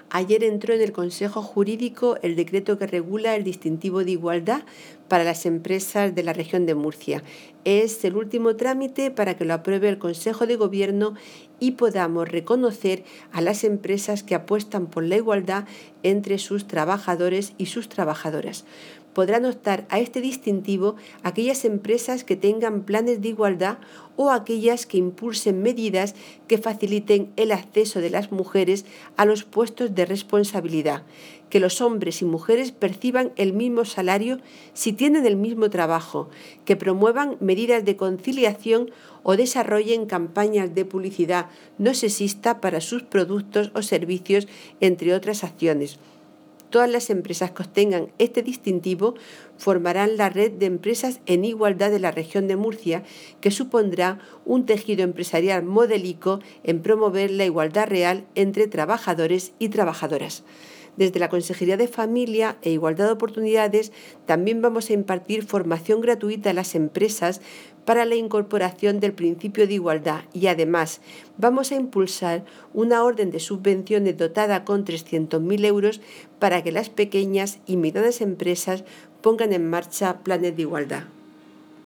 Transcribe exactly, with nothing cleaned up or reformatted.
Ayer entró en el Consejo Jurídico el decreto que regula el distintivo de igualdad para las empresas de la región de Murcia. Es el último trámite para que lo apruebe el Consejo de Gobierno y podamos reconocer a las empresas que apuestan por la igualdad entre sus trabajadores y sus trabajadoras. Podrán optar a este distintivo aquellas empresas que tengan planes de igualdad o aquellas que impulsen medidas que faciliten el acceso de las mujeres a los puestos de responsabilidad, que los hombres y mujeres perciban el mismo salario si tienen el mismo trabajo, que promuevan medidas de conciliación o desarrollen campañas de publicidad no sexista para sus productos o servicios, entre otras acciones. Todas las empresas que obtengan este distintivo formarán la red de empresas en igualdad de la región de Murcia, que supondrá un tejido empresarial modélico en promover la igualdad real entre trabajadores y trabajadoras. Desde la Consejería de Familia e Igualdad de Oportunidades también vamos a impartir formación gratuita a las empresas para la incorporación del principio de igualdad y además vamos a impulsar una orden de subvenciones dotada con trescientos mil euros para que las pequeñas y medianas empresas pongan en marcha planes de igualdad.